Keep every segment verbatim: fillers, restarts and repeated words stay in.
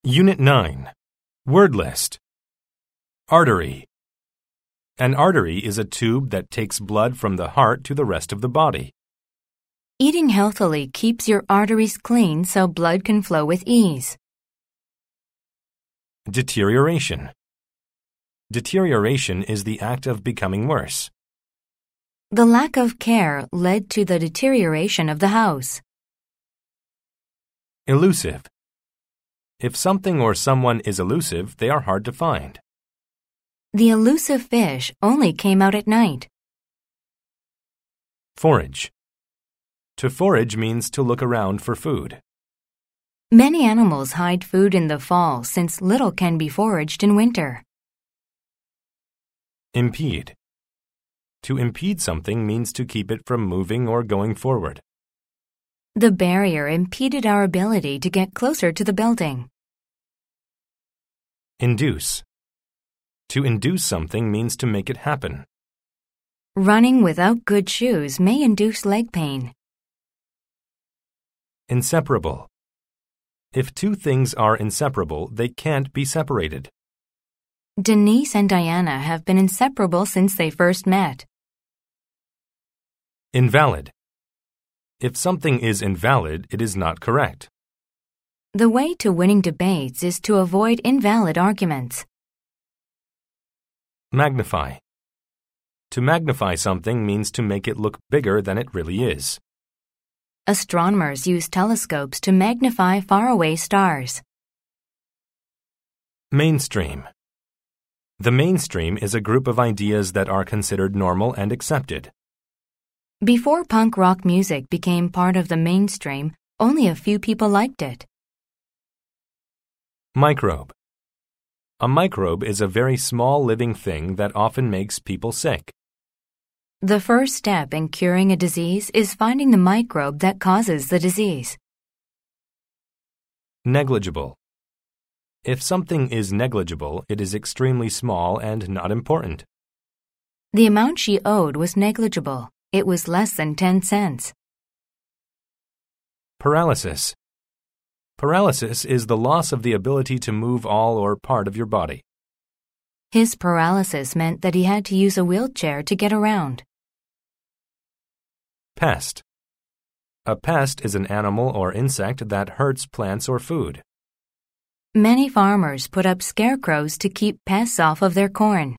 Unit nine. Word list. Artery. An artery is a tube that takes blood from the heart to the rest of the body. Eating healthily keeps your arteries clean so blood can flow with ease. Deterioration. Deterioration is the act of becoming worse. The lack of care led to the deterioration of the house. Elusive. If something or someone is elusive, they are hard to find. The elusive fish only came out at night. Forage. To forage means to look around for food. Many animals hide food in the fall since little can be foraged in winter. Impede. To impede something means to keep it from moving or going forward. The barrier impeded our ability to get closer to the building. Induce. To induce something means to make it happen. Running without good shoes may induce leg pain. Inseparable. If two things are inseparable, they can't be separated. Denise and Diana have been inseparable since they first met. Invalid. If something is invalid, it is not correct. The way to winning debates is to avoid invalid arguments. Magnify. To magnify something means to make it look bigger than it really is. Astronomers use telescopes to magnify faraway stars. Mainstream. The mainstream is a group of ideas that are considered normal and accepted. Before punk rock music became part of the mainstream, only a few people liked it. Microbe. A microbe is a very small living thing that often makes people sick. The first step in curing a disease is finding the microbe that causes the disease. Negligible. If something is negligible, it is extremely small and not important. The amount she owed was negligible. It was less than ten cents. Paralysis. Paralysis is the loss of the ability to move all or part of your body. His paralysis meant that he had to use a wheelchair to get around. Pest. A pest is an animal or insect that hurts plants or food. Many farmers put up scarecrows to keep pests off of their corn.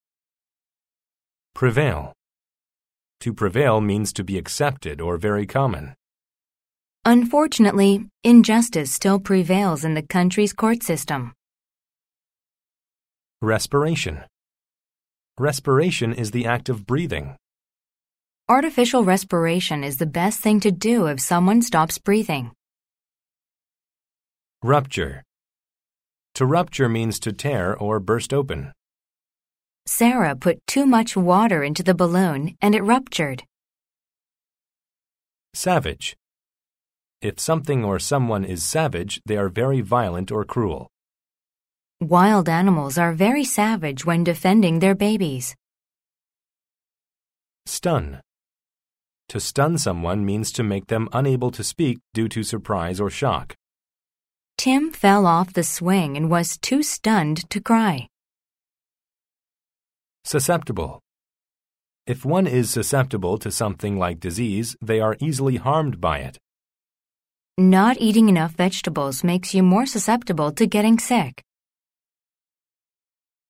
Prevail. To prevail means to be accepted or very common. Unfortunately, injustice still prevails in the country's court system. Respiration. Respiration is the act of breathing. Artificial respiration is the best thing to do if someone stops breathing. Rupture. To rupture means to tear or burst open. Sarah put too much water into the balloon and it ruptured. Savage. If something or someone is savage, they are very violent or cruel. Wild animals are very savage when defending their babies. Stun. To stun someone means to make them unable to speak due to surprise or shock. Tim fell off the swing and was too stunned to cry. Susceptible. If one is susceptible to something like disease, they are easily harmed by it. Not eating enough vegetables makes you more susceptible to getting sick.